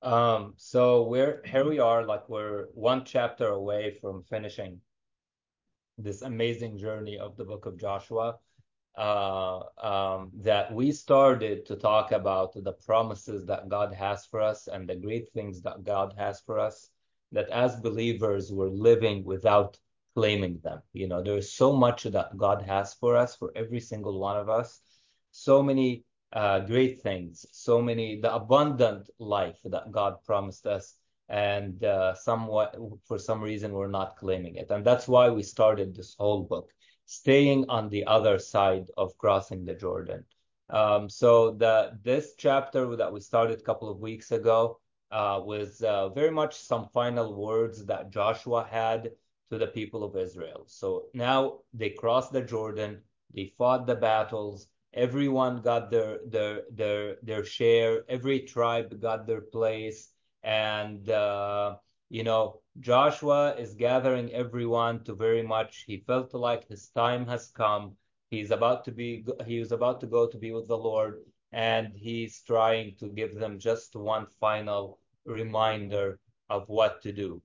So here we are, like we're one chapter away from finishing this amazing journey of the book of Joshua. That we started to talk about the promises that God has for us and the great things that God has for us, that as believers we're living without claiming them. There's so much that God has for us, for every single one of us. So many great things, so many, the abundant life that God promised us. And somewhat, for some reason, we're not claiming it. And that's why we started this whole book, staying on the other side of crossing the Jordan. So this chapter that we started a couple of weeks ago was very much some final words that Joshua had to the people of Israel. So now they crossed the Jordan, they fought the battles, everyone got their share, every tribe got their place, and Joshua is gathering everyone to very much, he felt like his time has come. He was about to go to be with the Lord, and he's trying to give them just one final reminder of what to do.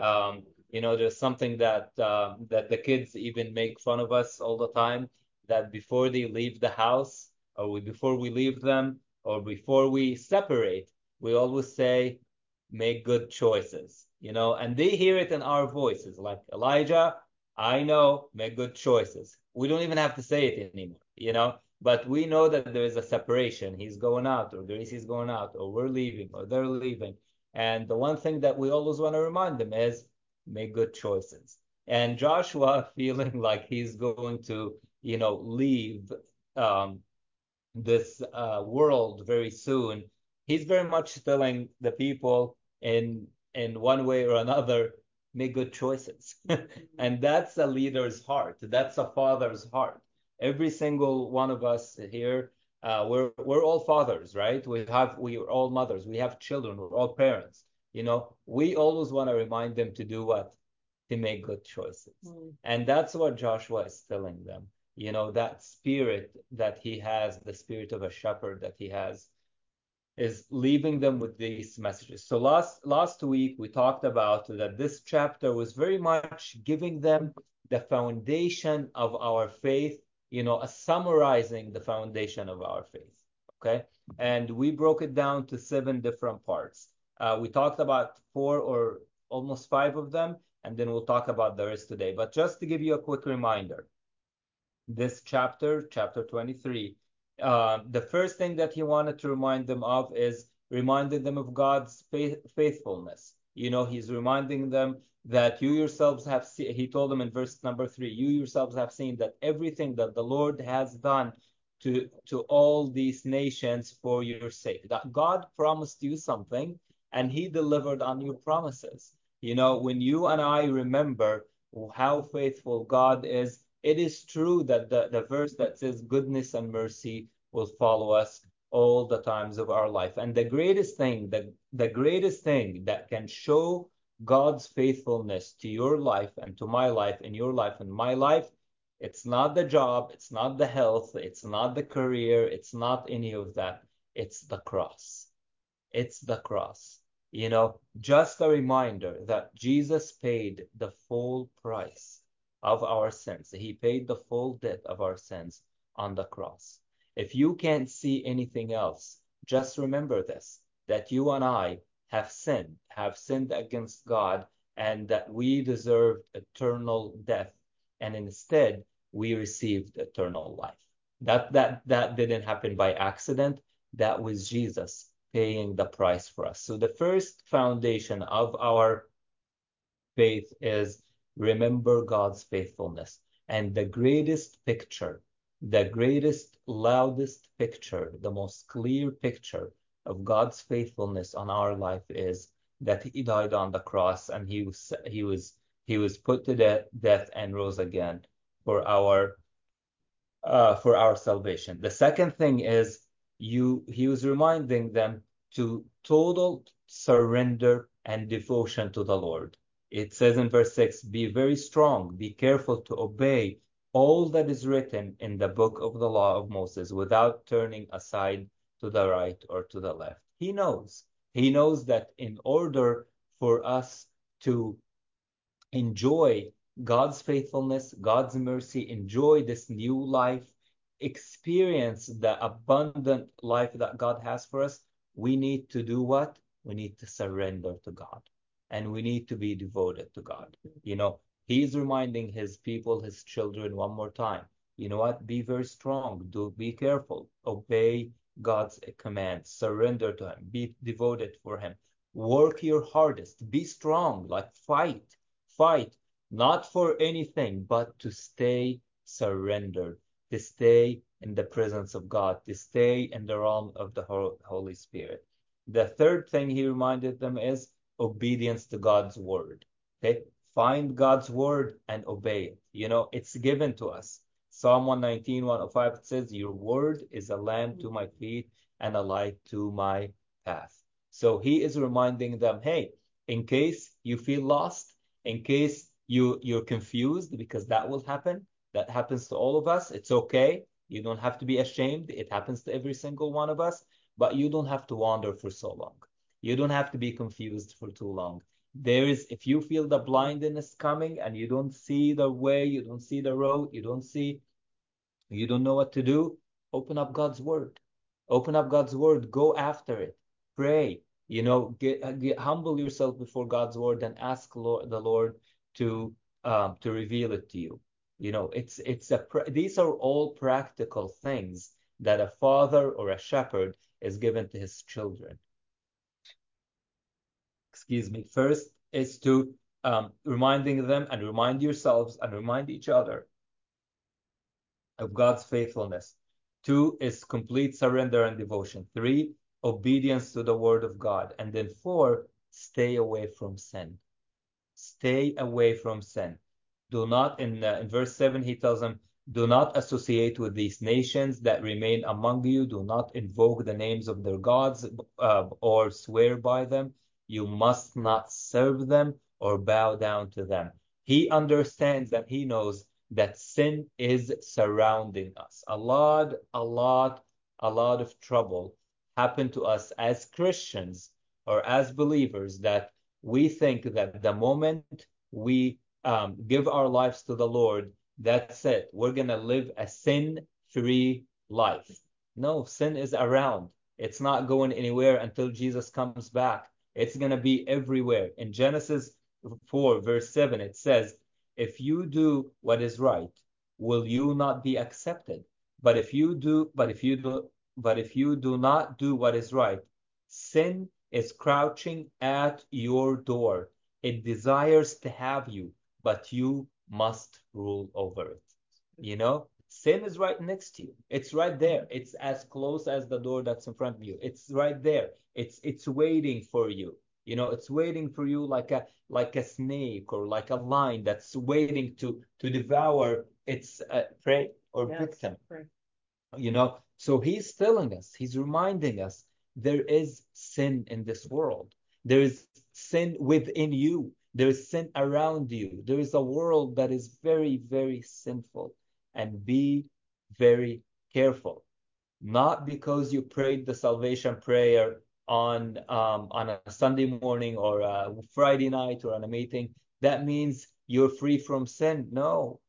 There's something that the kids even make fun of us all the time, that before they leave the house, before we leave them, or before we separate, we always say, make good choices, and they hear it in our voices, like, Elijah, I know, make good choices. We don't even have to say it anymore, but we know that there is a separation. He's going out, or Gracie's going out, or we're leaving, or they're leaving. And the one thing that we always want to remind them is make good choices. And Joshua, feeling like he's going to, leave um, this world very soon, he's very much telling the people in one way or another, make good choices. And that's a leader's heart. That's a father's heart. Every single one of us here, we're all fathers, right? We are all mothers. We have children. We're all parents. We always want to remind them to do what? To make good choices. And that's what Joshua is telling them. That spirit that he has, the spirit of a shepherd that he has, is leaving them with these messages. So last week we talked about that this chapter was very much giving them the foundation of our faith, summarizing the foundation of our faith. Okay. And we broke it down to 7 different parts. We talked about 4 or almost 5 of them, and then we'll talk about the rest today. But just to give you a quick reminder, this chapter 23, the first thing that he wanted to remind them of is reminding them of God's faithfulness. He's reminding them that you yourselves have seen, he told them in verse number 3, you yourselves have seen that everything that the Lord has done to all these nations for your sake, that God promised you something and he delivered on your promises. When you and I remember how faithful God is, it is true that the verse that says goodness and mercy will follow us all the times of our life. And the greatest thing that can show God's faithfulness to your life and to my life, in your life and my life, it's not the job, it's not the health, it's not the career, it's not any of that. It's the cross. It's the cross. Just a reminder that Jesus paid the full price of our sins. He paid the full debt of our sins on the cross. If you can't see anything else, just remember this, that you and I have sinned against God, and that we deserved eternal death, and instead we received eternal life. That didn't happen by accident. That was Jesus paying the price for us. So the first foundation of our faith is remember God's faithfulness. And the greatest picture, the greatest, loudest picture, the most clear picture of God's faithfulness on our life is that he died on the cross, and he was put to death and rose again for our salvation. The second thing is he was reminding them to total surrender and devotion to the Lord. It says in verse 6, be very strong, be careful to obey all that is written in the book of the law of Moses without turning aside to the right or to the left. He knows He knows that in order for us to enjoy God's faithfulness, God's mercy, enjoy this new life, experience the abundant life that God has for us, we need to do what? We need to surrender to God and we need to be devoted to God. You know, He's reminding His people, His children, one more time. You know what? Be very strong. Be careful. Obey God's commands. Surrender to Him. Be devoted for Him. Work your hardest. Be strong. Like fight, not for anything, but to stay surrendered, to stay in the presence of God, to stay in the realm of the Holy Spirit. The third thing he reminded them is obedience to God's word. Okay, find God's word and obey it. You know, it's given to us. Psalm 119, 105, it says, your word is a lamp to my feet and a light to my path. So he is reminding them, hey, in case you feel lost, in case you're confused, because that will happen. That happens to all of us. It's okay. You don't have to be ashamed. It happens to every single one of us, but you don't have to wander for so long. You don't have to be confused for too long. If you feel the blindness coming and you don't see the way, you don't see the road, you don't know what to do, open up God's word. Open up God's word. Go after it. Pray. You know, humble yourself before God's word and ask the Lord to reveal it to you. You know, these are all practical things that a father or a shepherd is given to his children. Excuse me. First is to reminding them and remind yourselves and remind each other of God's faithfulness. 2 is complete surrender and devotion. 3, obedience to the word of God. And then 4, stay away from sin. Stay away from sin. Do not, in verse 7, he tells them, do not associate with these nations that remain among you. Do not invoke the names of their gods or swear by them. You must not serve them or bow down to them. He understands and he knows that sin is surrounding us. A lot of trouble happened to us as Christians or as believers, that we think that the moment we give our lives to the Lord, that's it. We're going to live a sin-free life. No, sin is around. It's not going anywhere until Jesus comes back. It's going to be everywhere. In Genesis 4, verse 7, it says, if you do what is right, will you not be accepted? But if you do not do what is right, sin is crouching at your door. It desires to have you, but you must rule over it. You know, sin is right next to you. It's right there. It's as close as the door that's in front of you. It's right there. It's waiting for you. You know, it's waiting for you like a snake or like a lion that's waiting to devour its prey or victim. Right. You know, so he's telling us, he's reminding us, there is sin in this world. There is sin within you. There is sin around you. There is a world that is very, very sinful. And be very careful. Not because you prayed the salvation prayer on a Sunday morning or a Friday night or on a meeting, that means you're free from sin. No,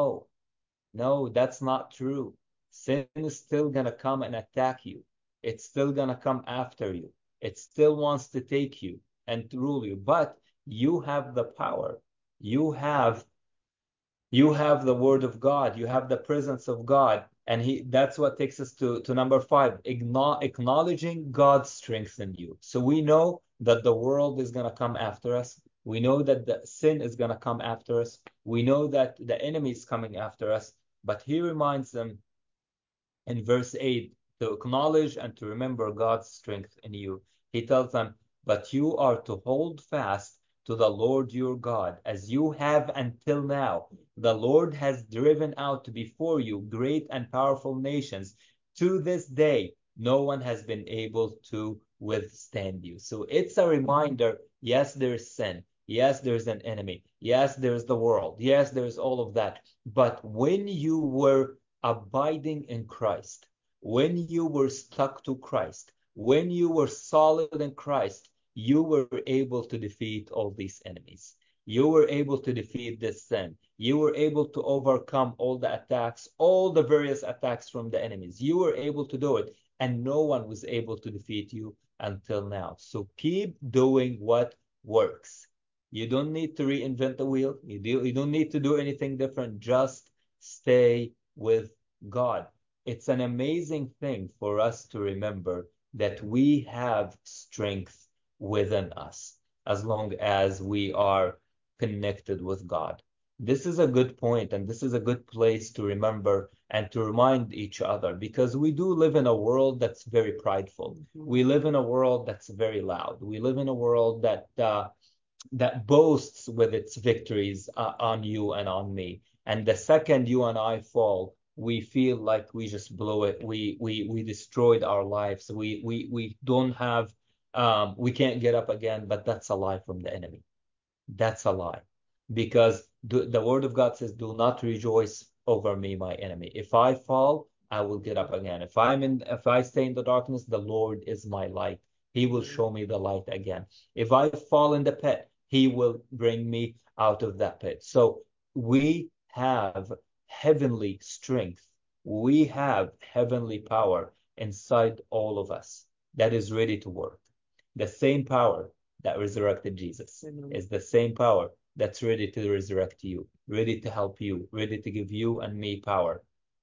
that's not true. Sin is still going to come and attack you. It's still going to come after you. It still wants to take you and to rule you. But you have the power. You have the word of God. You have the presence of God. And that's what takes us to number 5, acknowledging God's strength in you. So we know that the world is going to come after us. We know that the sin is going to come after us. We know that the enemy is coming after us. But he reminds them in verse 8 to acknowledge and to remember God's strength in you. He tells them, but you are to hold fast to the Lord your God, as you have until now. The Lord has driven out before you great and powerful nations. To this day, no one has been able to withstand you. So it's a reminder, yes, there's sin. Yes, there's an enemy. Yes, there's the world. Yes, there's all of that. But when you were abiding in Christ, when you were stuck to Christ, When you were solid in Christ, you were able to defeat all these enemies. You were able to defeat this sin. You were able to overcome all the attacks, all the various attacks from the enemies. You were able to do it, and no one was able to defeat you until now. So keep doing what works. You don't need to reinvent the wheel. You don't need to do anything different. Just stay with God. It's an amazing thing for us to remember that we have strength within us as long as we are connected with God. This is a good point, and this is a good place to remember and to remind each other because we do live in a world that's very prideful. We live in a world that's very loud. We live in a world that boasts with its victories on you and on me. And the second you and I fall, we feel like we just blew it. We destroyed our lives. We don't have we can't get up again, but that's a lie from the enemy. That's a lie. Because the word of God says, do not rejoice over me, my enemy. If I fall, I will get up again. If I stay in the darkness, the Lord is my light. He will show me the light again. If I fall in the pit, he will bring me out of that pit. So we have heavenly strength. We have heavenly power inside all of us that is ready to work. The same power that resurrected Jesus is the same power that's ready to resurrect you, ready to help you, ready to give you and me power.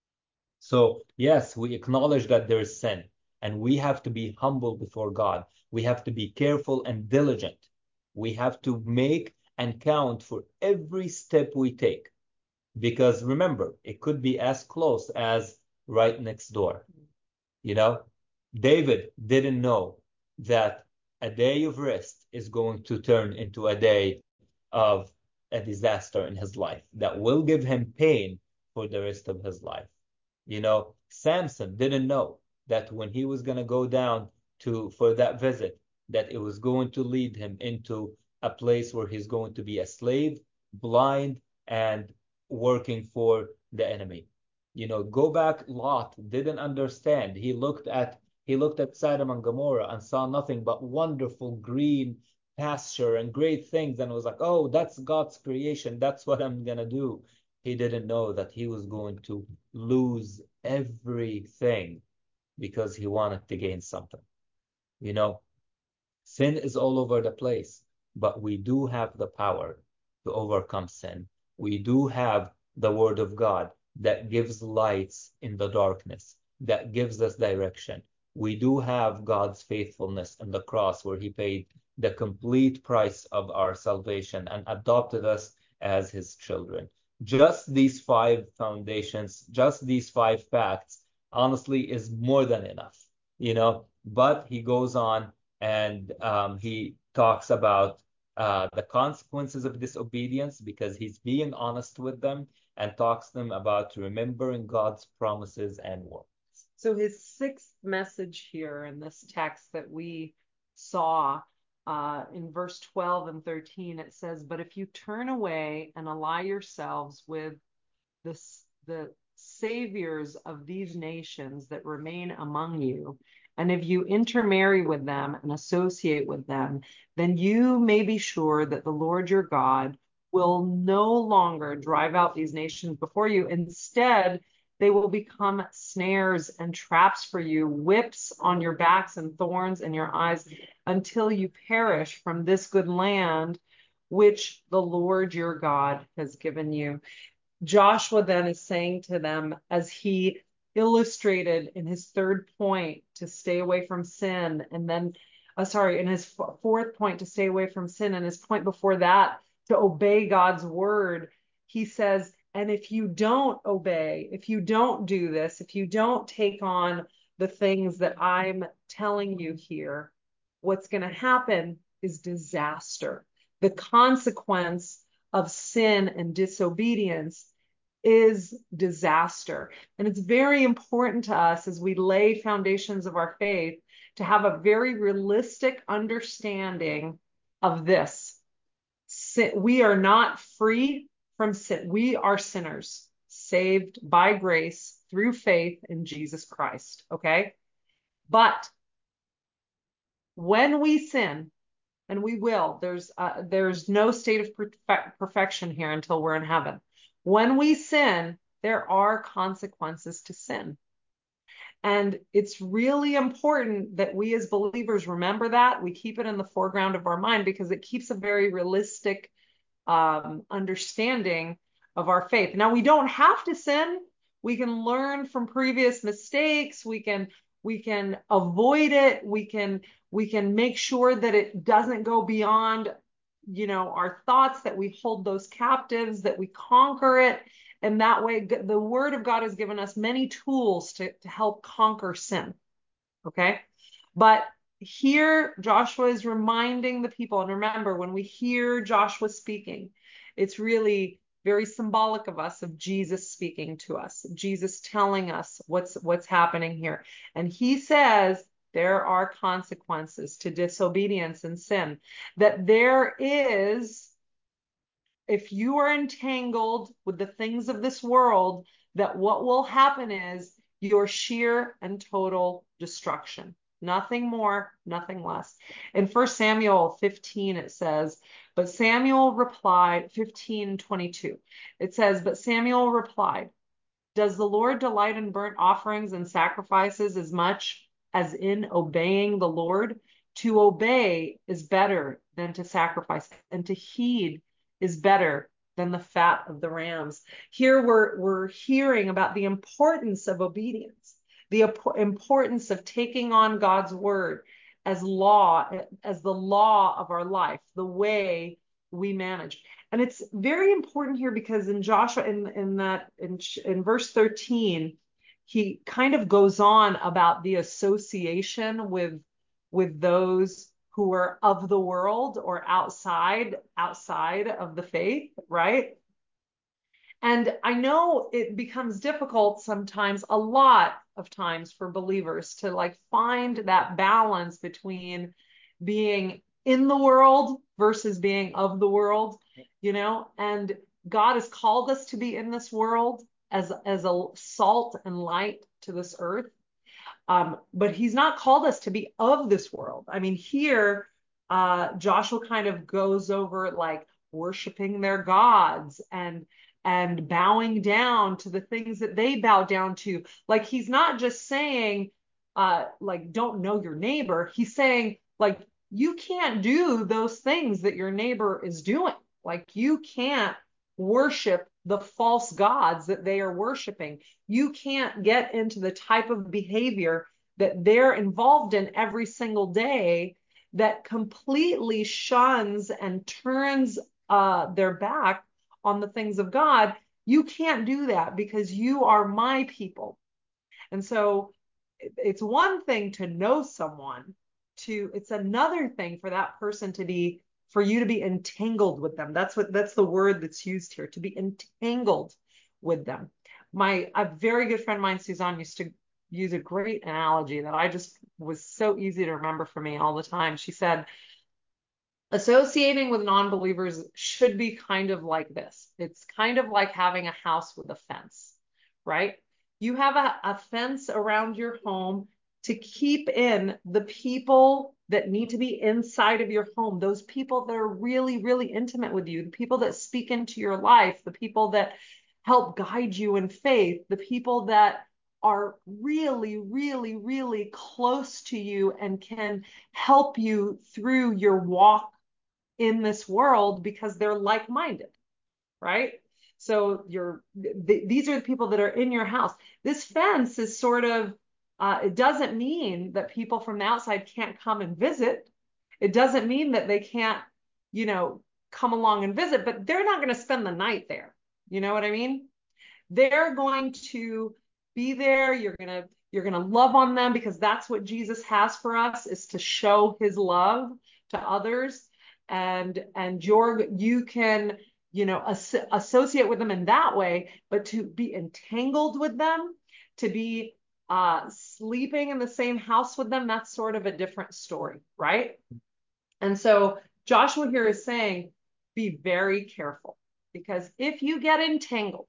So, yes, we acknowledge that there is sin, and we have to be humble before God. We have to be careful and diligent. We have to make and count for every step we take. Because remember, it could be as close as right next door. You know, David didn't know that a day of rest is going to turn into a day of a disaster in his life that will give him pain for the rest of his life. You know, Samson didn't know that when he was going to go down to for that visit, that it was going to lead him into a place where he's going to be a slave, blind, and working for the enemy. You know, go back, Lot didn't understand. He looked at Sodom and Gomorrah and saw nothing but wonderful green pasture and great things and was like, oh, that's God's creation. That's what I'm gonna do. He didn't know that he was going to lose everything because he wanted to gain something. You know, sin is all over the place, but we do have the power to overcome sin. We do have the word of God that gives lights in the darkness, that gives us direction. We do have God's faithfulness in the cross where he paid the complete price of our salvation and adopted us as his children. Just these five foundations, just these five facts, honestly, is more than enough, you know. But he goes on and he talks about the consequences of disobedience because he's being honest with them and talks to them about remembering God's promises and words. So his sixth message here in this text that we saw in verse 12 and 13, it says, but if you turn away and ally yourselves with the saviors of these nations that remain among you, and if you intermarry with them and associate with them, then you may be sure that the Lord your God will no longer drive out these nations before you. Instead, they will become snares and traps for you, whips on your backs and thorns in your eyes, until you perish from this good land which the Lord your God has given you. Joshua then is saying to them, as he illustrated in his third point to stay away from sin, and then, in his fourth point to stay away from sin, and his point before that to obey God's word, he says, and if you don't obey, if you don't do this, if you don't take on the things that I'm telling you here, what's going to happen is disaster. The consequence of sin and disobedience is disaster. And it's very important to us as we lay foundations of our faith to have a very realistic understanding of this. We are not free from sin. We are sinners, saved by grace through faith in Jesus Christ. Okay? But when we sin, and we will, there's no state of perfection here until we're in heaven. When we sin, there are consequences to sin. And it's really important that we as believers remember that. We keep it in the foreground of our mind because it keeps a very realistic understanding of our faith. Now, we don't have to sin. We can learn from previous mistakes. We can avoid it. We can make sure that it doesn't go beyond, our thoughts, that we hold those captives, that we conquer it. And that way, the word of God has given us many tools to help conquer sin. Okay. But here, Joshua is reminding the people, and remember, when we hear Joshua speaking, it's really very symbolic of Jesus speaking to us, Jesus telling us what's happening here. And he says there are consequences to disobedience and sin, that there is, if you are entangled with the things of this world, that what will happen is your sheer and total destruction. Nothing more, nothing less. In 1 Samuel 15, it says, but Samuel replied, 15:22, it says, but Samuel replied, does the Lord delight in burnt offerings and sacrifices as much as in obeying the Lord? To obey is better than to sacrifice, and to heed is better than the fat of the rams. Here we're hearing about the importance of obedience, the importance of taking on God's word as law, as the law of our life, the way we manage. And it's very important here because in Joshua, in verse 13, he kind of goes on about the association with those who are of the world or outside of the faith, right? And I know it becomes difficult sometimes, a lot of times, for believers to like find that balance between being in the world versus being of the world, and God has called us to be in this world as a salt and light to this earth. But he's not called us to be of this world. I mean, here, Joshua kind of goes over like worshiping their gods and bowing down to the things that they bow down to. Like, he's not just saying, like, don't know your neighbor. He's saying, like, you can't do those things that your neighbor is doing. Like, you can't worship the false gods that they are worshiping. You can't get into the type of behavior that they're involved in every single day that completely shuns and turns their back on the things of God. You can't do that because you are my people. And so it's one thing to know someone, it's another thing for that person for you to be entangled with them. That's the word that's used here, to be entangled with them. A very good friend of mine, Suzanne, used to use a great analogy that I just was so easy to remember for me all the time. She said, associating with non-believers should be kind of like this. It's kind of like having a house with a fence, right? You have a fence around your home to keep in the people that need to be inside of your home, those people that are really, really intimate with you, the people that speak into your life, the people that help guide you in faith, the people that are really, really, really close to you and can help you through your walk in this world because they're like-minded, right? So these are the people that are in your house. This fence is sort of, it doesn't mean that people from the outside can't come and visit. It doesn't mean that they can't, come along and visit, but they're not going to spend the night there. You know what I mean? They're going to be there. You're going to love on them because that's what Jesus has for us, is to show his love to others. And you can, associate with them in that way, but to be entangled with them, to be sleeping in the same house with them, that's sort of a different story, right? And so Joshua here is saying, be very careful, because if you get entangled,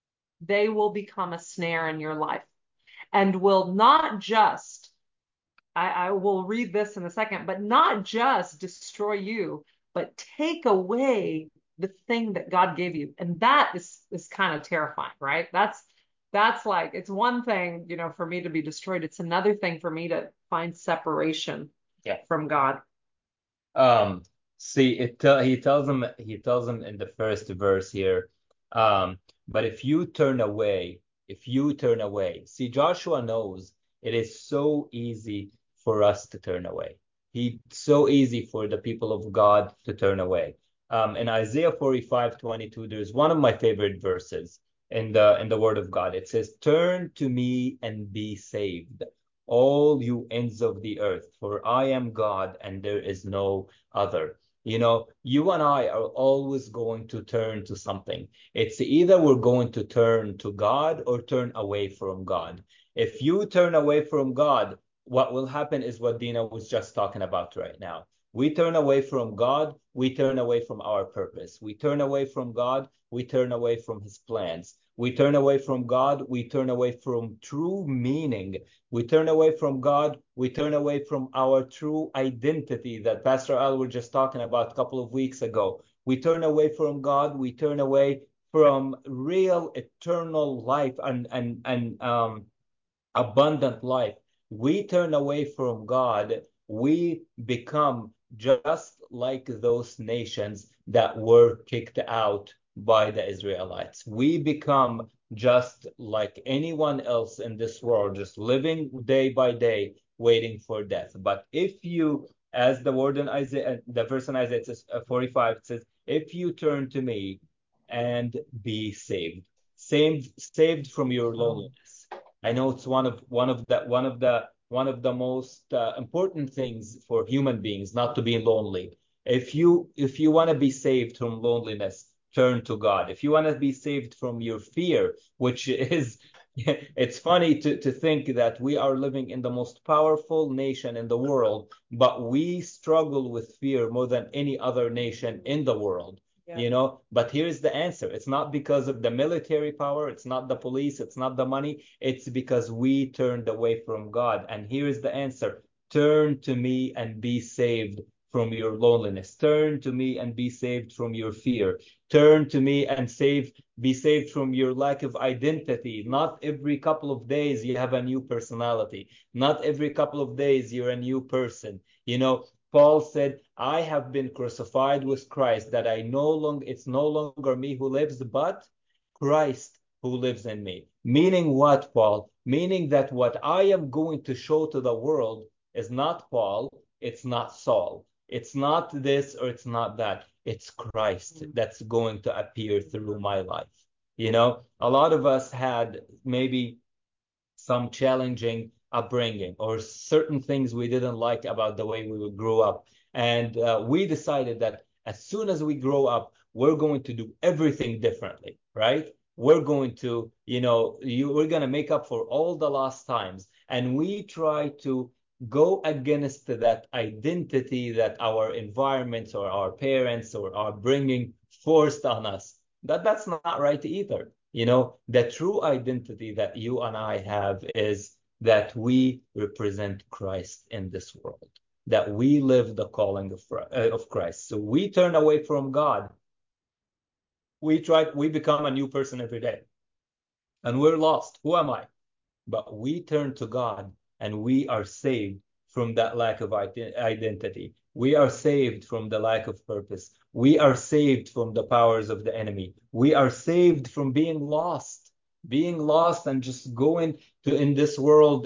they will become a snare in your life and will not just I will read this in a second, but not just destroy you, but take away the thing that God gave you. And that is kind of terrifying, right? That's like it's one thing, for me to be destroyed. It's another thing for me to find separation Yeah. from God. Um, See, he tells him in the first verse here, um, but if you turn away, see, Joshua knows it is so easy for us to turn away. So easy for the people of God to turn away. In Isaiah 45:22, there's one of my favorite verses in the Word of God. It says, "Turn to me and be saved, all you ends of the earth, for I am God and there is no other." You and I are always going to turn to something. It's either we're going to turn to God or turn away from God. If you turn away from God, what will happen is what Dina was just talking about right now. We turn away from God, we turn away from our purpose. We turn away from God, we turn away from his plans. We turn away from God, we turn away from true meaning. We turn away from God, we turn away from our true identity that Pastor Al was just talking about a couple of weeks ago. We turn away from God, we turn away from real eternal life and abundant life. We turn away from God, we become just like those nations that were kicked out by the Israelites. We become just like anyone else in this world, just living day by day, waiting for death. But if you, as the word in Isaiah, the verse in Isaiah, it says 45, it says, if you turn to me and be saved from your loneliness. I know it's one of the most important things for human beings not to be lonely. If you want to be saved from loneliness, turn to God. If you want to be saved from your fear, which is it's funny to think that we are living in the most powerful nation in the world, but we struggle with fear more than any other nation in the world. But here's the answer. It's not because of the military power, it's not the police, it's not the money, it's because we turned away from God. And here's the answer. Turn to me and be saved from your loneliness. Turn to me and be saved from your fear. Turn to me and be saved from your lack of identity. Not every couple of days you have a new personality. Not every couple of days you're a new person. Paul said, I have been crucified with Christ, that it's no longer me who lives, but Christ who lives in me. Meaning what, Paul? Meaning that what I am going to show to the world is not Paul, it's not Saul, it's not this or it's not that. It's Christ that's going to appear through my life. A lot of us had maybe some challenging upbringing or certain things we didn't like about the way we grew up. And we decided that as soon as we grow up, we're going to do everything differently, right? We're going to, we're going to make up for all the lost times. And we try to go against that identity that our environments or our parents or our bringing forced on us. That's not right either. The true identity that you and I have is that we represent Christ in this world, that we live the calling of Christ. So we turn away from God. We become a new person every day, and we're lost. Who am I? But we turn to God and we are saved from that lack of identity. We are saved from the lack of purpose. We are saved from the powers of the enemy. We are saved from being lost and just going to in this world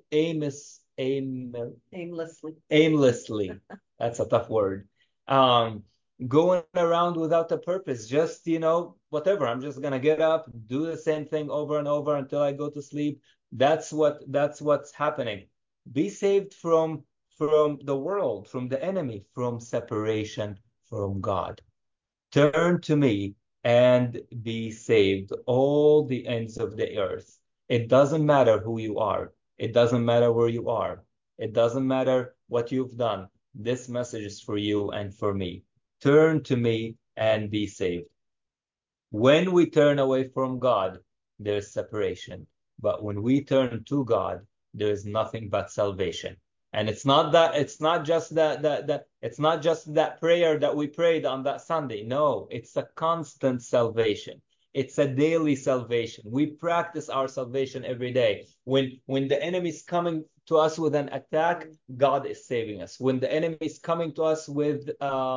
aimlessly. That's a tough word. Um, Going around without a purpose, just whatever. I'm just gonna get up, do the same thing over and over until I go to sleep. That's what's happening. Be saved from the world, from the enemy, from separation from God. Turn to me and be saved, all the ends of the earth. It doesn't matter who you are. It doesn't matter where you are. It doesn't matter what you've done. This message is for you and for me. Turn to me and be saved. When we turn away from God, there's separation. But when we turn to God, there is nothing but salvation. And it's not just it's not just that prayer that we prayed on that Sunday. No, it's a constant salvation. It's a daily salvation. We practice our salvation every day. When the enemy is coming to us with an attack, God is saving us. When the enemy is coming to us with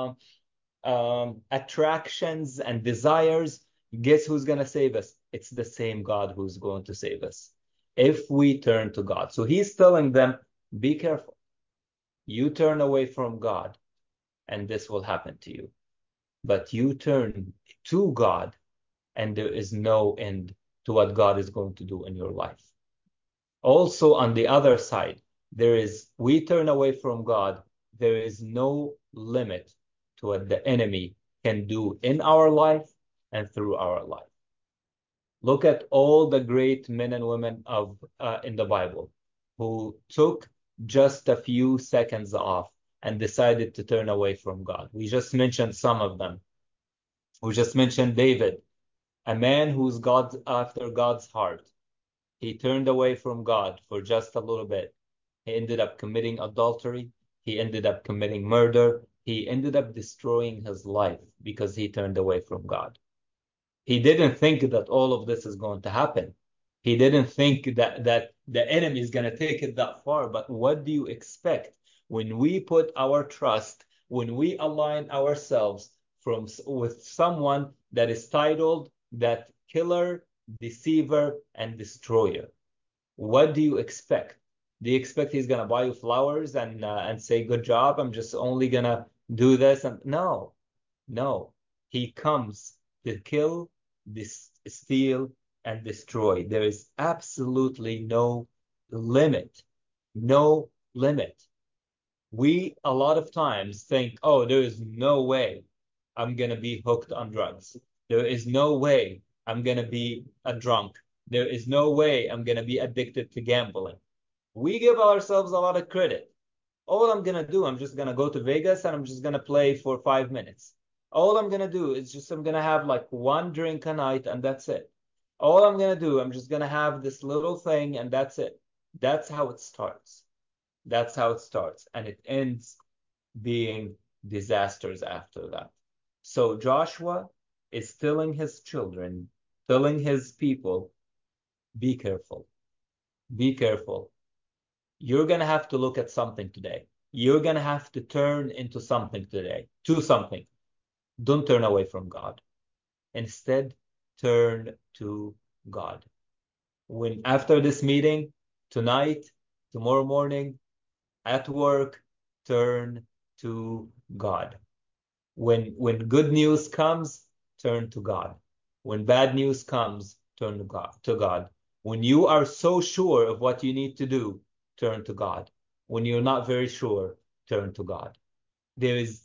attractions and desires, guess who's going to save us? It's the same God who's going to save us if we turn to God. So he's telling them, be careful. You turn away from God, and this will happen to you. But you turn to God, and there is no end to what God is going to do in your life. Also, on the other side, we turn away from God, there is no limit to what the enemy can do in our life and through our life. Look at all the great men and women in the Bible who took just a few seconds off and decided to turn away from God. We just mentioned some of them. We just mentioned David, a man who's God after God's heart. He turned away from God for just a little bit. He ended up committing adultery. He ended up committing murder. He ended up destroying his life because he turned away from God. He didn't think that all of this is going to happen. He didn't think that the enemy is going to take it that far. But what do you expect when we put our trust, when we align ourselves with someone that is titled that killer, deceiver, and destroyer? What do you expect? Do you expect he's gonna buy you flowers and say good job? I'm just only gonna do this and no, no. He comes to kill, steal, and destroy. There is absolutely no limit. No limit. We a lot of times think, oh, there is no way I'm gonna be hooked on drugs. There is no way I'm gonna be a drunk. There is no way I'm gonna be addicted to gambling. We give ourselves a lot of credit. All I'm gonna do, I'm just gonna go to Vegas and I'm just gonna play for 5 minutes. All I'm gonna do is just I'm gonna have like one drink a night and that's it. All I'm gonna do, I'm just gonna have this little thing and that's it. That's how it starts. That's how it starts. And it ends being disasters after that. So Joshua is telling his children, telling his people, be careful. Be careful. You're going to have to look at something today. You're going to have to turn into something today, to something. Don't turn away from God. Instead, turn to God. When after this meeting, tonight, tomorrow morning, at work, turn to God. When good news comes, turn to God. When bad news comes, turn to God. When you are so sure of what you need to do, turn to God. When you're not very sure, turn to God. There is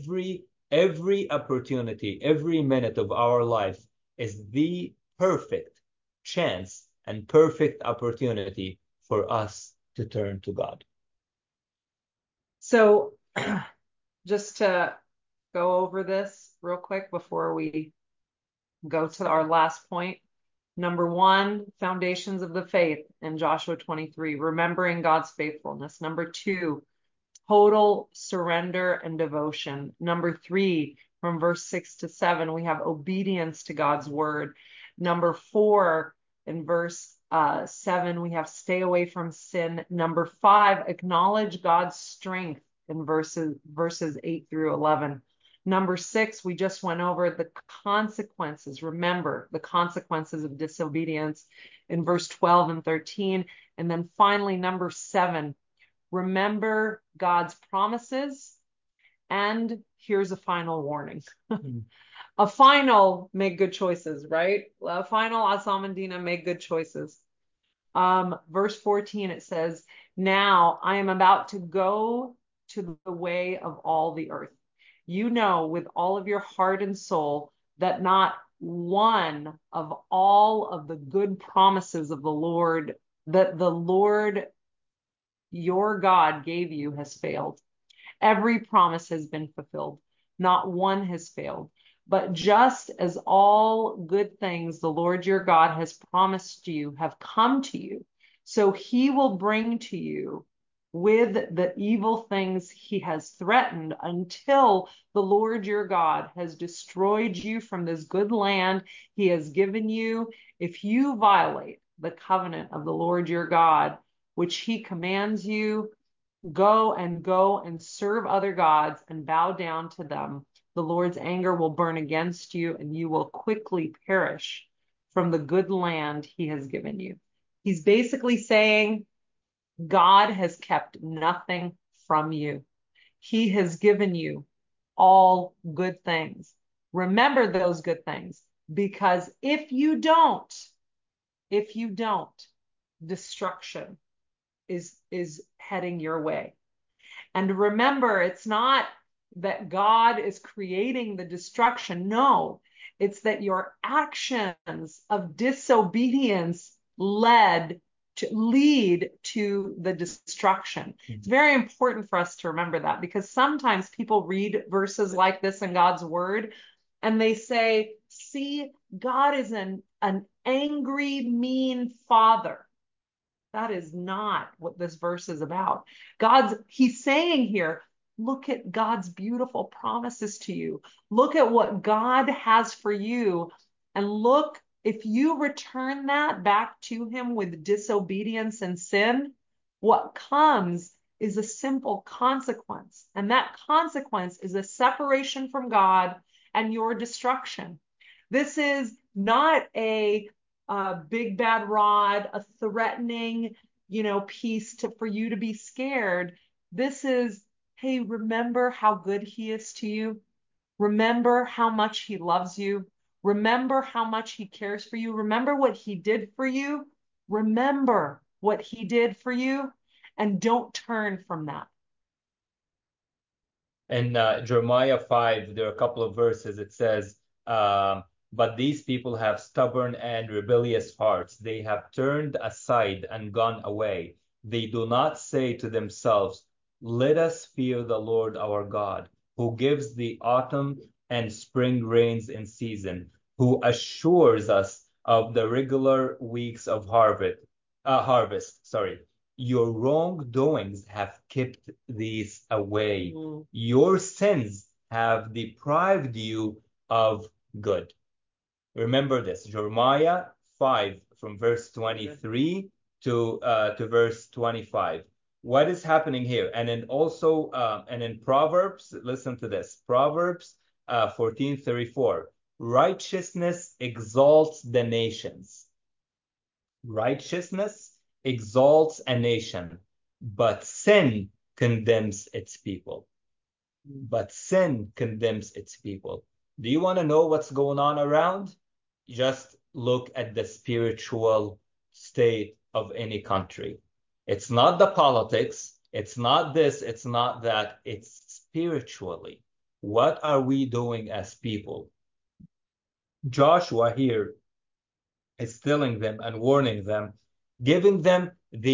every opportunity, every minute of our life is the perfect chance and perfect opportunity for us to turn to God. So just to go over this real quick before we go to our last point. Number one, foundations of the faith in Joshua 23, remembering God's faithfulness. Number two, total surrender and devotion. Number three, from verse 6 to 7, we have obedience to God's word. Number four, in verse 7, we have stay away from sin. Number five, acknowledge God's strength in verses 8 through 11. Number 6, we just went over the consequences. Remember the consequences of disobedience in verse 12 and 13. And then finally, number 7, remember God's promises. And here's a final warning. A final, make good choices, right? A final, Asamandina, make good choices. Verse 14, it says, now I am about to go to the way of all the earth. You know with all of your heart and soul that not one of all of the good promises of the Lord, that the Lord your God gave you, has failed. Every promise has been fulfilled. Not one has failed. But just as all good things the Lord your God has promised you have come to you, so he will bring to you with the evil things he has threatened until the Lord your God has destroyed you from this good land he has given you. If you violate the covenant of the Lord your God, which he commands you, go and serve other gods and bow down to them, the Lord's anger will burn against you and you will quickly perish from the good land he has given you. He's basically saying, God has kept nothing from you. He has given you all good things. Remember those good things, because if you don't, destruction is heading your way. And remember, it's not that God is creating the destruction. No, it's that your actions of disobedience lead to the destruction. It's very important for us to remember that, because sometimes people read verses like this in God's word and they say, see, God is an angry, mean father. That is not what this verse is about. He's saying here, look at God's beautiful promises to you. Look at what God has for you. And look, if you return that back to him with disobedience and sin, what comes is a simple consequence. And that consequence is a separation from God and your destruction. This is not a big bad rod, a threatening, piece for you to be scared. This is, hey, remember how good he is to you. Remember how much he loves you. Remember how much he cares for you. Remember what he did for you. Remember what he did for you, and don't turn from that. In Jeremiah 5, there are a couple of verses. It says, but these people have stubborn and rebellious hearts. They have turned aside and gone away. They do not say to themselves, let us fear the Lord our God, who gives the autumn and spring rains in season, who assures us of the regular weeks of harvest. Sorry. Your wrongdoings have kept these away. Your sins have deprived you of good. Remember this, Jeremiah 5 from verse 23 to verse 25. What is happening here? And then also, and in Proverbs, listen to this, Proverbs 14:34. Righteousness exalts the nations. Righteousness exalts a nation, but sin condemns its people. But sin condemns its people. Do you want to know what's going on around? Just look at the spiritual state of any country. It's not the politics, it's not this, it's not that, it's spiritually. What are we doing as people? Joshua here is telling them and warning them, giving them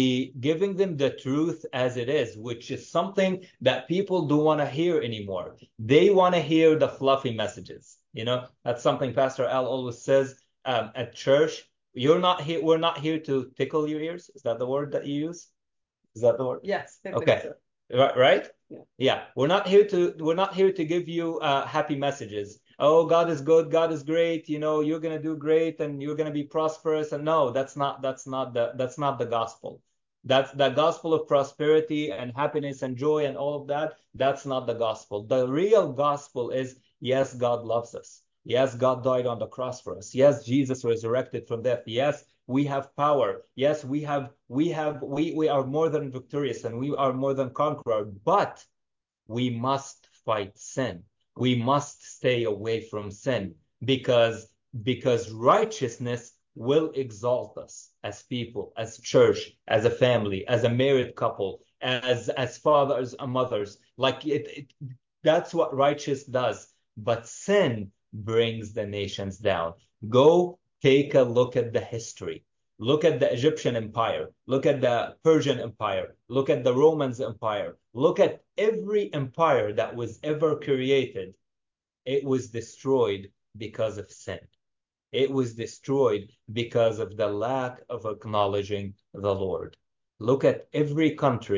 the truth as it is, which is something that people don't want to hear anymore. They want to hear the fluffy messages. That's something Pastor Al always says at church. We're not here to tickle your ears. Is that the word that you use? Is that the word? Yes. Okay. So. Right? Yeah. We're not here to give you happy messages. Oh, God is good, God is great, you're gonna do great and you're gonna be prosperous. And no, that's not the gospel. That's the gospel of prosperity and happiness and joy and all of that. That's not the gospel. The real gospel is, yes, God loves us. Yes, God died on the cross for us. Yes, Jesus resurrected from death. Yes, we have power. Yes, we are more than victorious and we are more than conqueror, but we must fight sin. We must stay away from sin because righteousness will exalt us as people, as church, as a family, as a married couple, as fathers and mothers. Like that's what righteous does. But sin brings the nations down. Go take a look at the history. Look at the Egyptian Empire. Look at the Persian Empire. Look at the Romans Empire. Look at every empire that was ever created. It was destroyed because of sin. It was destroyed because of the lack of acknowledging the Lord. Look at every country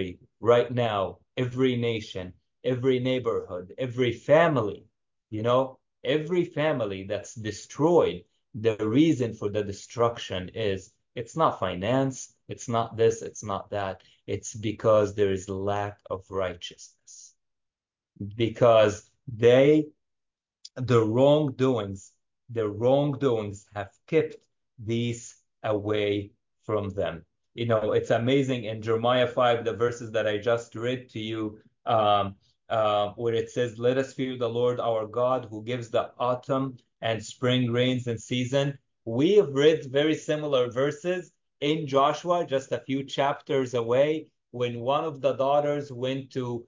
right now, every nation, every neighborhood, every family, every family that's destroyed, the reason for the destruction is it's not finance, it's not this, it's not that. It's because there is lack of righteousness. Because the wrongdoings have kept these away from them. It's amazing in Jeremiah 5, the verses that I just read to you, where it says, let us fear the Lord our God who gives the autumn and spring rains in season. We have read very similar verses in Joshua, just a few chapters away, when one of the daughters went to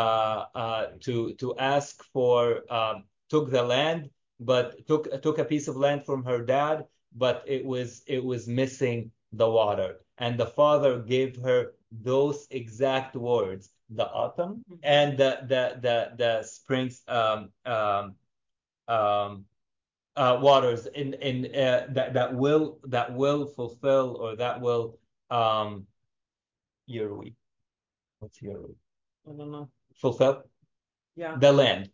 ask for took the land, but took a piece of land from her dad, but it was missing the water, and the father gave her those exact words: the autumn and the springs waters in that will fulfill, or that will yearly. What's yearly? I don't know. Fulfill Yeah. the land.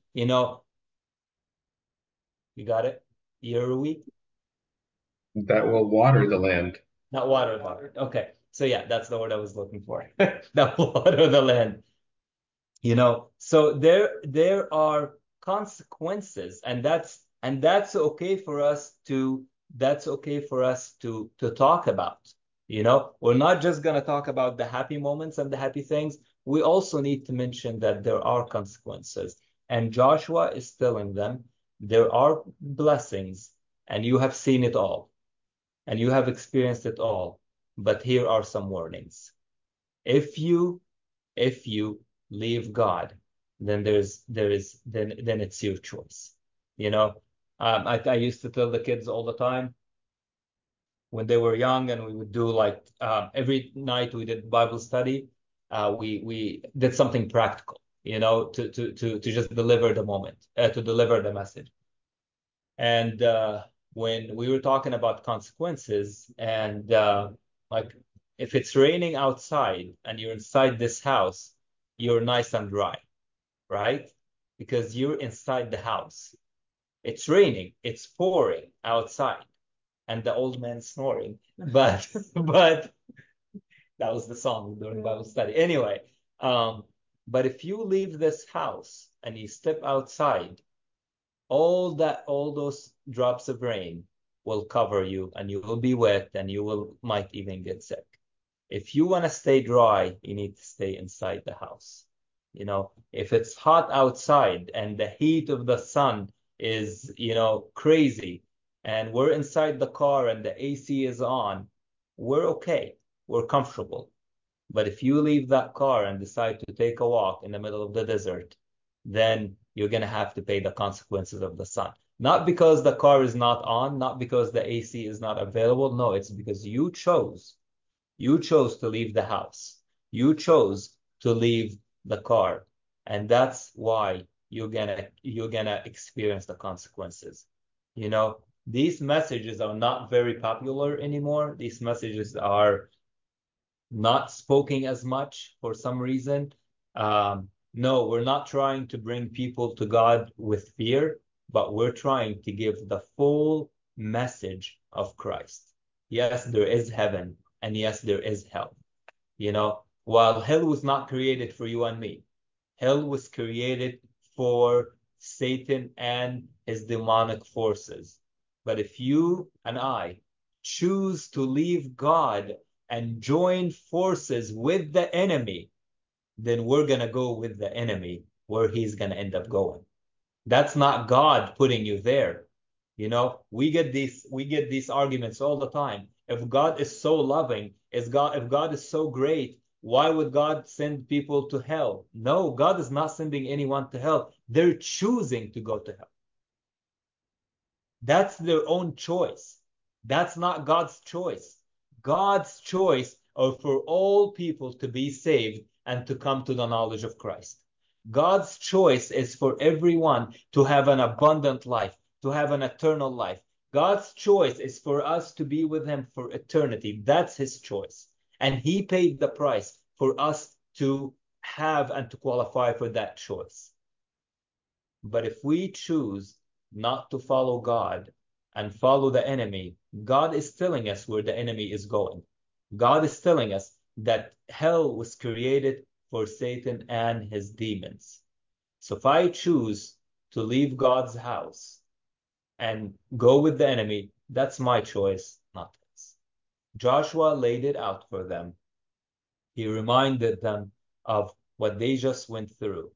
You got it? Yearly, That will water the land. not water. Water. Okay. So yeah, that's the word I was looking for. That will water the land. So there are consequences, and that's okay for us to talk about. We're not just going to talk about the happy moments and the happy things. We also need to mention that there are consequences, and Joshua is telling them there are blessings, and you have seen it all, and you have experienced it all, but here are some warnings. If you leave God, then then it's your choice. I used to tell the kids all the time when they were young, and we would do like every night we did Bible study. We did something practical, to just deliver the moment, to deliver the message. And when we were talking about consequences, and like if it's raining outside and you're inside this house, you're nice and dry, right? Because you're inside the house. It's raining, it's pouring outside, and the old man snoring. But but that was the song during Bible study. Anyway, but if you leave this house and you step outside, all those drops of rain will cover you, and you will be wet, and might even get sick. If you want to stay dry, you need to stay inside the house. If it's hot outside and the heat of the sun is, crazy, and we're inside the car and the AC is on, we're okay. We're comfortable. But if you leave that car and decide to take a walk in the middle of the desert, then you're going to have to pay the consequences of the sun. Not because the car is not on, not because the AC is not available. No, it's because you chose. You chose to leave the house. You chose to leave the car. And that's why you're gonna experience the consequences. These messages are not very popular anymore. These messages are not spoken as much for some reason. No, we're not trying to bring people to God with fear, but we're trying to give the full message of Christ. Yes, there is heaven, and yes, there is hell. While hell was not created for you and me, hell was created for Satan and his demonic forces. But if you and I choose to leave God and join forces with the enemy, then we're going to go with the enemy where he's going to end up going. That's not God putting you there. We get these arguments all the time. If God is so loving, if God is so great, why would God send people to hell? No, God is not sending anyone to hell. They're choosing to go to hell. That's their own choice. That's not God's choice. God's choice are for all people to be saved and to come to the knowledge of Christ. God's choice is for everyone to have an abundant life, to have an eternal life. God's choice is for us to be with him for eternity. That's his choice. And he paid the price for us to have and to qualify for that choice. But if we choose not to follow God and follow the enemy, God is telling us where the enemy is going. God is telling us that hell was created for Satan and his demons. So if I choose to leave God's house and go with the enemy, that's my choice, not his. Joshua laid it out for them. He reminded them of what they just went through,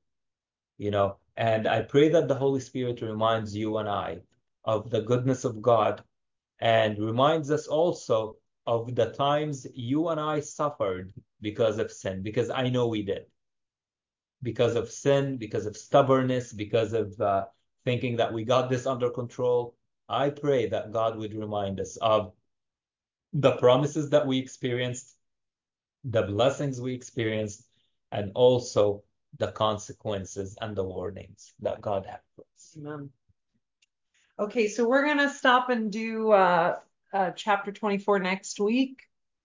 and I pray that the Holy Spirit reminds you and I of the goodness of God and reminds us also of the times you and I suffered because of sin, because I know we did. Because of sin, because of stubbornness, because of thinking that we got this under control. I pray that God would remind us of the promises that we experienced, the blessings we experienced, and also the consequences and the warnings that God had for us. Amen. Okay, so we're going to stop and do chapter 24 next week,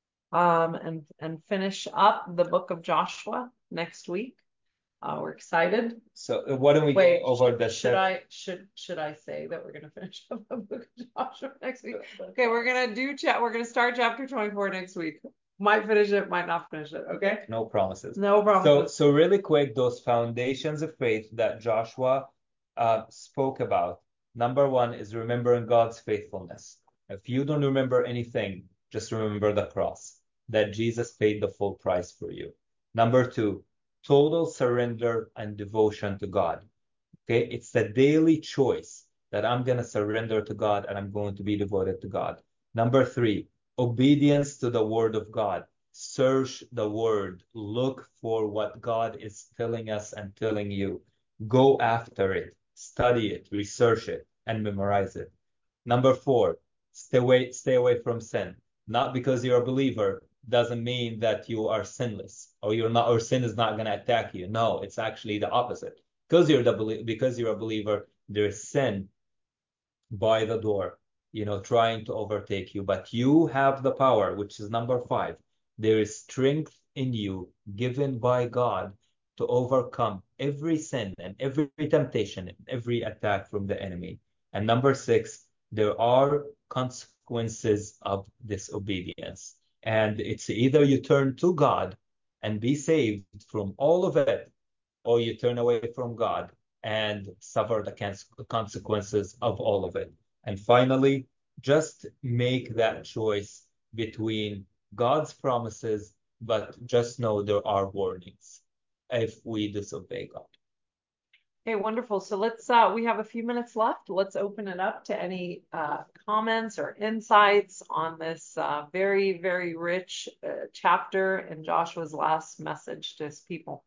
and finish up the book of Joshua next week. We're excited. So why don't we Wait, go over the should I say that we're going to finish up the book of Joshua next week? Okay, we're going to start chapter 24 next week. Might finish it, might not finish it. Okay. No promises. No promises. So really quick, those foundations of faith that Joshua spoke about. Number one is remembering God's faithfulness. If you don't remember anything, just remember the cross, that Jesus paid the full price for you. Number two, total surrender and devotion to God. Okay, it's a daily choice that I'm going to surrender to God and I'm going to be devoted to God. Number three, obedience to the word of God. Search the word, look for what God is telling us and telling you. Go after it, study it, research it, and memorize it. Number four, stay away from sin. Not because you're a believer doesn't mean that you are sinless or you're not, or sin is not going to attack you. No, it's actually the opposite. Because you're a believer, there's sin by the door, trying to overtake you. But you have the power, which is number five. There is strength in you given by God to overcome every sin and every temptation and every attack from the enemy. And number six, there are consequences of disobedience. And it's either you turn to God and be saved from all of it, or you turn away from God and suffer the consequences of all of it. And finally, just make that choice between God's promises, but just know there are warnings if we disobey God. Okay, wonderful. So we have a few minutes left. Let's open it up to any comments or insights on this very, very rich chapter in Joshua's last message to his people.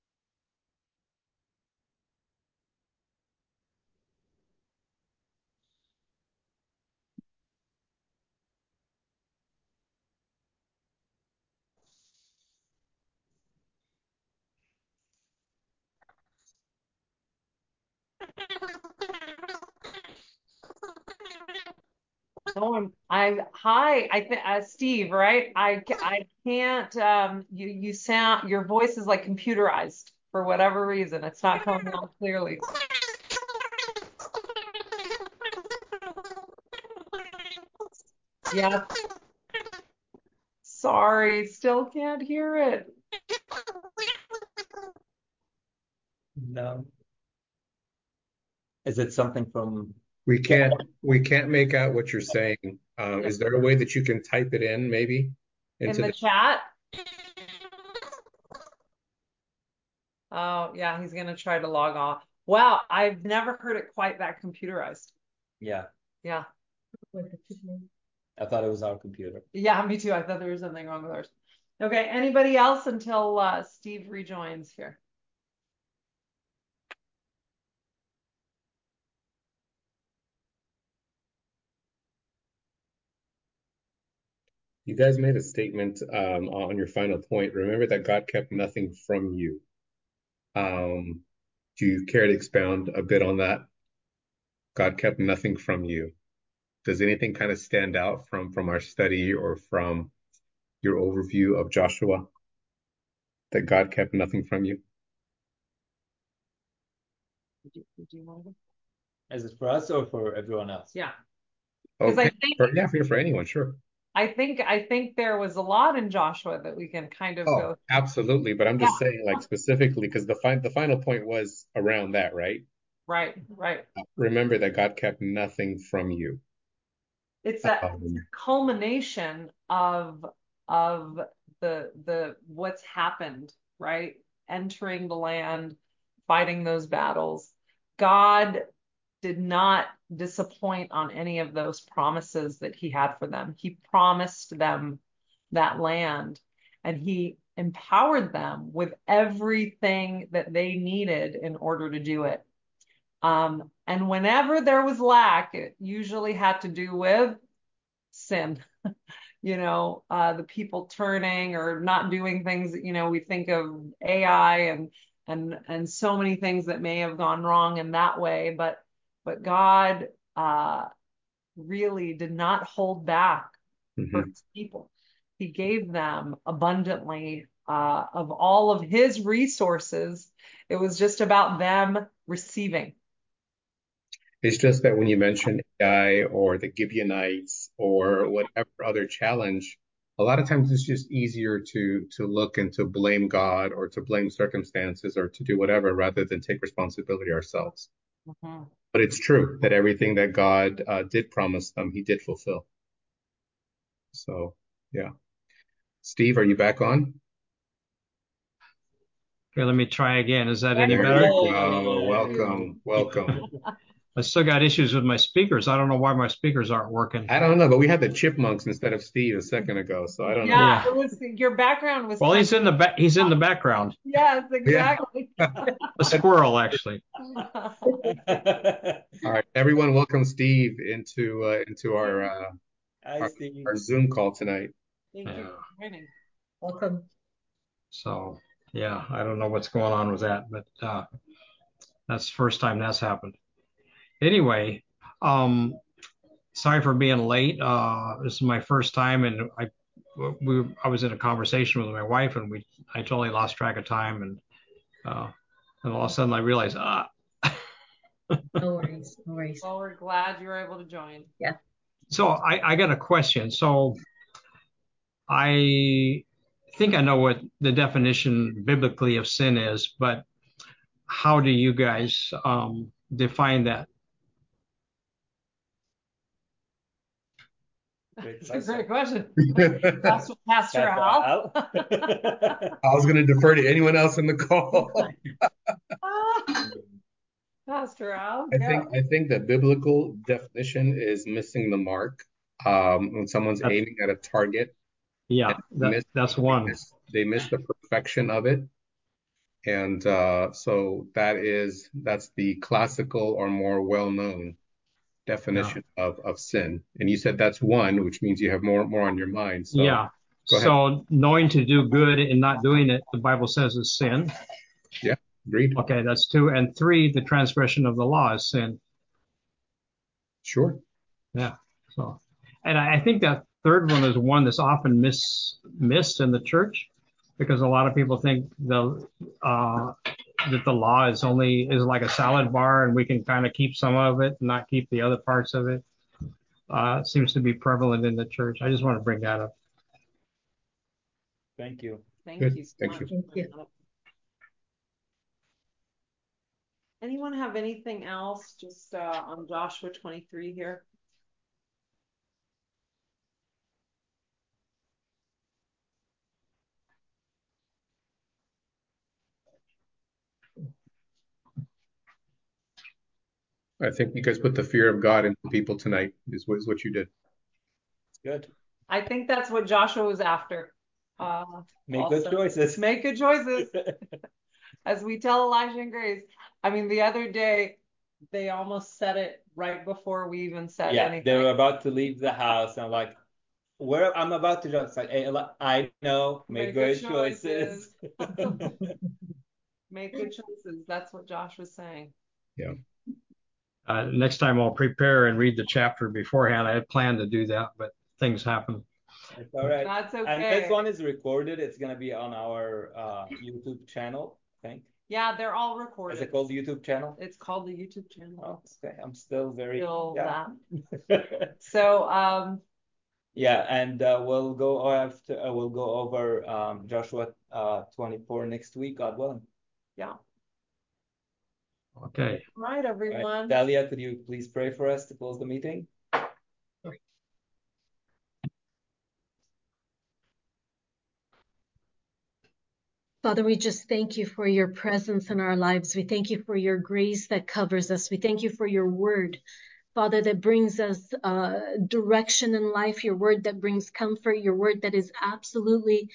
Oh, hi, I think Steve, right? I can't. You sound, your voice is like computerized for whatever reason. It's not coming out clearly. Yeah. Sorry, still can't hear it. No. Is it something from? We can't make out what you're saying. Is there a way that you can type it in maybe In into the the chat? Oh, yeah, he's gonna try to log off. Wow, I've never heard it quite that computerized. Yeah, Yeah. I thought it was our computer. Yeah, me too. I thought there was something wrong with ours. Okay, anybody else until Steve rejoins here? You guys made a statement on your final point. Remember that God kept nothing from you. Do you care to expound a bit on that? God kept nothing from you. Does anything kind of stand out from our study or from your overview of Joshua that God kept nothing from you? Did you want to go? Is it for us or for everyone else? Yeah, because I Okay. think Yeah, for anyone, sure. I think there was a lot in Joshua that we can kind of Oh, go. absolutely. But I'm Yeah, just saying, like specifically, because the final point was around that, right? right, right. Remember that God kept nothing from you. It's a Um, culmination of the what's happened, right? Entering the land, fighting those battles. God did not disappoint on any of those promises that he had for them. He promised them that land, and he empowered them with everything that they needed in order to do it. And whenever there was lack, it usually had to do with sin. The people turning or not doing things that, we think of AI and so many things that may have gone wrong in that way, but God really did not hold back for mhm. his people. He gave them abundantly of all of his resources. It was just about them receiving. It's just that when you mention AI or the Gibeonites or whatever other challenge, a lot of times it's just easier to look and to blame God or to blame circumstances or to do whatever rather than take responsibility ourselves. Mhm. But it's true that everything that God did promise them, He did fulfill. So, yeah. Steve, are you back on? Okay, let me try again. Is that There any you There better? you go. go. Yay. Welcome, welcome. I still got issues with my speakers. I don't know why my speakers aren't working. I don't know, but we had the chipmunks instead of Steve a second ago, so I don't know. Yeah, Yeah. it was your background was Well, kind he's in the back. He's in the background. yes, Yeah. exactly. A squirrel, actually. All right, everyone, welcome Steve into Hi, our Steve. our Zoom call tonight. Thank you Yeah. for joining. Welcome. So, yeah, I don't know what's going on with that, but that's the first time that's happened. Anyway, sorry for being late. This is my first time, and I was in a conversation with my wife, and I totally lost track of time, and all of a sudden I realized, No worries. No worries. Well, we're glad you were able to join. Yeah. So I got a question. So I think I know what the definition biblically of sin is, but how do you guys define that? Great It's a question. great question. Pastor Pastor Al. Al. I was going to defer to anyone else in the call. Pastor Al, I go. think I think the biblical definition is missing the mark. When someone's That's, aiming at a target and yeah, that's one. they miss the perfection of it, and so that's the classical or more well-known Yeah. definition of sin. And you said that's one, which means you have more on your mind. So Yeah. go ahead. So knowing to do good and not doing it, the Bible says is sin. Yeah, agreed. Okay, that's two. And three, the transgression of the law is sin. Sure. Yeah. So, and I think that third one is one that's often missed in the church because a lot of people think uh, that the law is like a salad bar and we can kind of keep some of it and not keep the other parts of it. It seems to be prevalent in the church. I just want to bring that up. Thank you. Thank Good. you so Thank much you. Thank for you. that. Anyone have anything else just on Joshua 23 here? I think you guys put the fear of God into people tonight is what you did. It's good. I think that's what Joshua was after. Make good Also, choices. make good choices, as we tell Elijah and Grace. I mean, the other day they almost said it right before we even said Yeah, they were anything. about to leave the house, and I'm like, where I'm about to jump. It's like, hey, I know, make Make good good choices. choices. Make good choices. That's what Josh was saying. Yeah. Next time I'll prepare and read the chapter beforehand. I had planned to do that, but things happen. It's all right. That's And okay. this one is recorded. It's gonna be on our YouTube channel, I think. Yeah, they're all Is recorded. it called YouTube channel? It's called the YouTube channel. Oh, okay. I'm still very So yeah, and we'll go over Joshua 24 next week, God willing. yeah. Okay. All right, everyone. Right. Dalia, could you please pray for us to close the meeting? Father, we just thank you for your presence in our lives. We thank you for your grace that covers us. We thank you for your word, Father, that brings us direction in life, your word that brings comfort, your word that is absolutely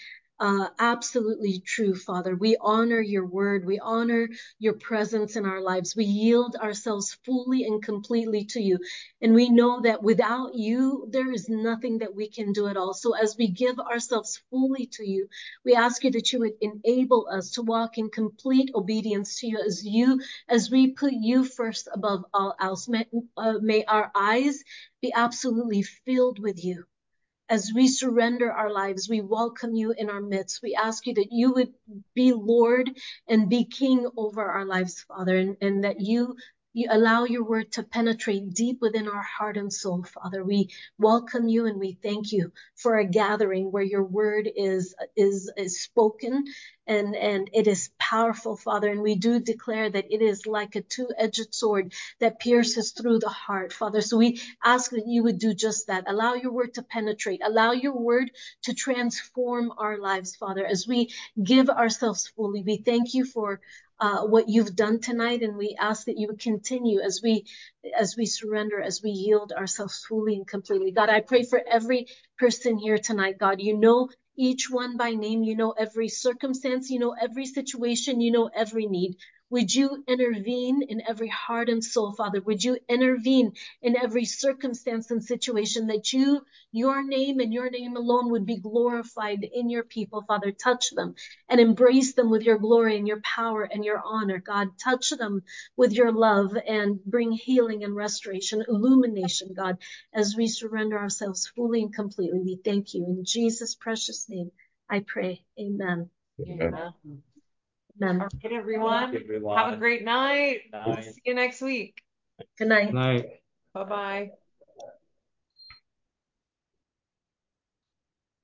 true, Father. We honor your word. We honor your presence in our lives. We yield ourselves fully and completely to you. And we know that without you, there is nothing that we can do at all. So as we give ourselves fully to you, we ask you that you would enable us to walk in complete obedience to you as we put you first above all else. May our eyes be absolutely filled with you. As we surrender our lives, we welcome you in our midst. We ask you that you would be Lord and be King over our lives, Father, and that you allow your word to penetrate deep within our heart and soul, Father. We welcome you and we thank you for a gathering where your word is spoken and it is powerful, Father. And we do declare that it is like a two-edged sword that pierces through the heart, Father. So we ask that you would do just that. Allow your word to penetrate. Allow your word to transform our lives, Father, as we give ourselves fully. We thank you for what you've done tonight, and we ask that you would continue as we surrender, as we yield ourselves fully and completely. God, I pray for every person here tonight. God, you know each one by name. You know every circumstance. You know every situation. You know every need. Would you intervene in every heart and soul, Father? Would you intervene in every circumstance and situation that your name and your name alone would be glorified in your people, Father? Touch them and embrace them with your glory and your power and your honor, God. Touch them with your love and bring healing and restoration, illumination, God, as we surrender ourselves fully and completely. We thank you. In Jesus' precious name, I pray. Amen. Amen. Amen. All right, everyone. Have a great night. See you next week. Good night. Night. Bye-bye.